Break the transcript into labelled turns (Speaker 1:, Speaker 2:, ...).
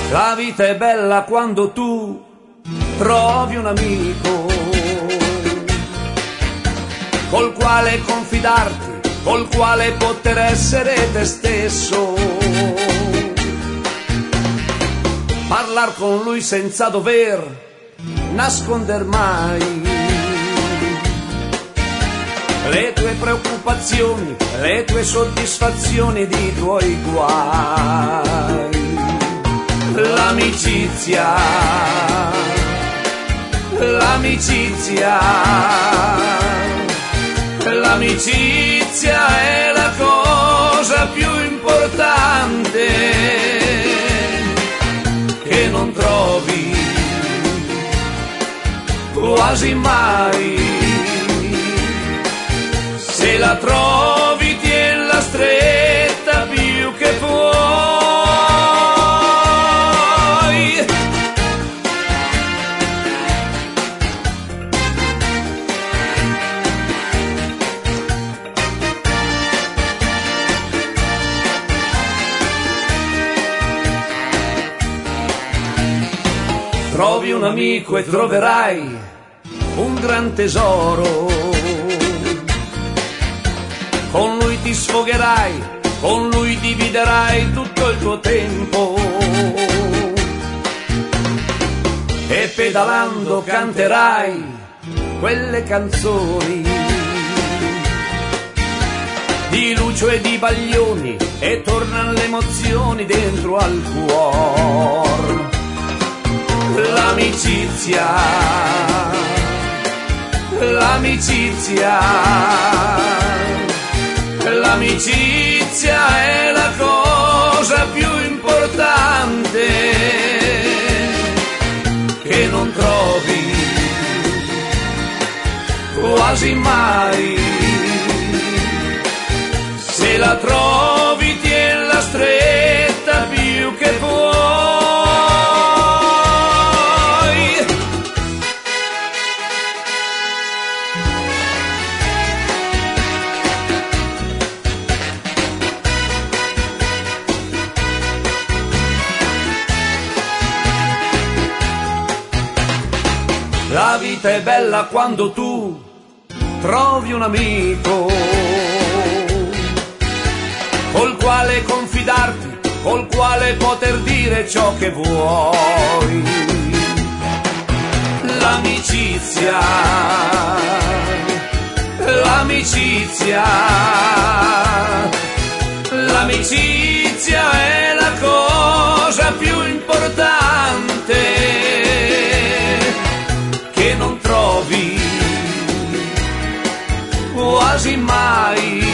Speaker 1: La vita è bella quando tu trovi un amico col quale confidarti, col quale poter essere te stesso. Parlar con lui senza dover nasconder mai le tue preoccupazioni, le tue soddisfazioni di tuoi guai. L'amicizia, l'amicizia, l'amicizia è la cosa più importante che non trovi quasi mai. Se la trovi tienila stretta più che puoi. Trovi un amico e troverai un gran tesoro. Con lui ti sfogherai, con lui dividerai tutto il tuo tempo. E pedalando canterai quelle canzoni di Lucio e di Baglioni e tornano le emozioni dentro al cuore. L'amicizia, l'amicizia, l'amicizia è la cosa più importante che non trovi quasi mai. Se la trovi tienila stretta più che puoi. La vita è bella quando tu trovi un amico col quale confidarti, col quale poter dire ciò che vuoi. L'amicizia, l'amicizia, l'amicizia è la cosa più importante che non trovi quasi mai.